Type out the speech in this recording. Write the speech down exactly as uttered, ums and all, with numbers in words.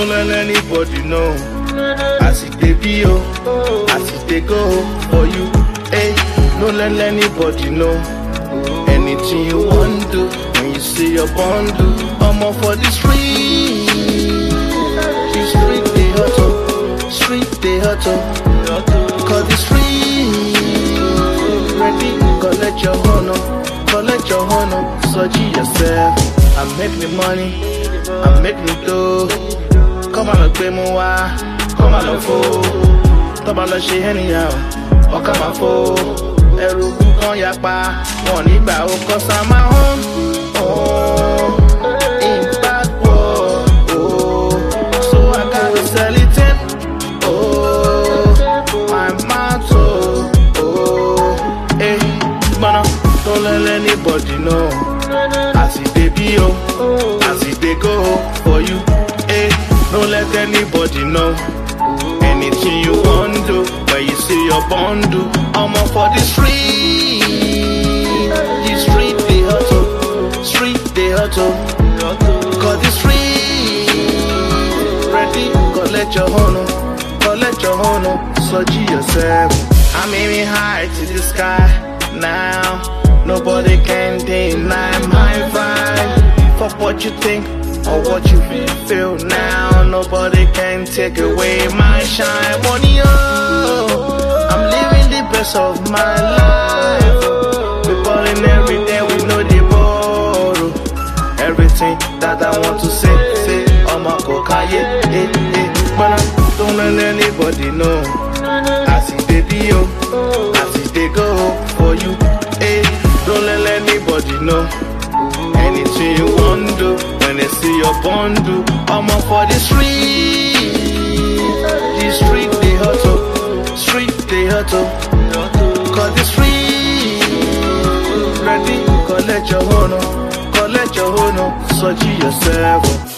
don't let anybody know. As it they be, oh, as it they go for you. Hey, don't let anybody know. Anything you want to do, when you see your bundle, I'm all for the street. The street they hustle, street they hustle, cause the street ready, collect your honor, collect your honor, search yourself. I make the money, I make the dough. Come on, look more, come on, look for. Come on, she anyhow, or come on for. Eru kan yapa, wọ́n nígbà ó kọ́ sá máa hàn. Oh, in bad world, oh, so I gotta sell it in. Oh, my motto, oh, hey, but don't let anybody know. As it they be, oh, as it they go for you. Hey, don't let anybody know. Anything you want to do, when you see your bundle, I'm up for the street. The street they hustle, street they hustle, cause the street ready, collect your honor, collect your honor, search yourself. I'm aiming high to the sky now, nobody can deny my vibe. Fuck what you think or what you feel now, nobody can take away my shine. Money, oh, I'm living the best of my life. We're balling every day, we know they borrow. Everything that I want to say, say, oh my God, yeah, yeah, yeah. But I don't let anybody know. As it they be, oh, as it they go for you. Hey, don't let anybody know. Anything you want to do, when they see your bundle, I'm up for the street. The street they hustle, street they hustle, cause the street ready, collect your honor, collect your honor, search yourself.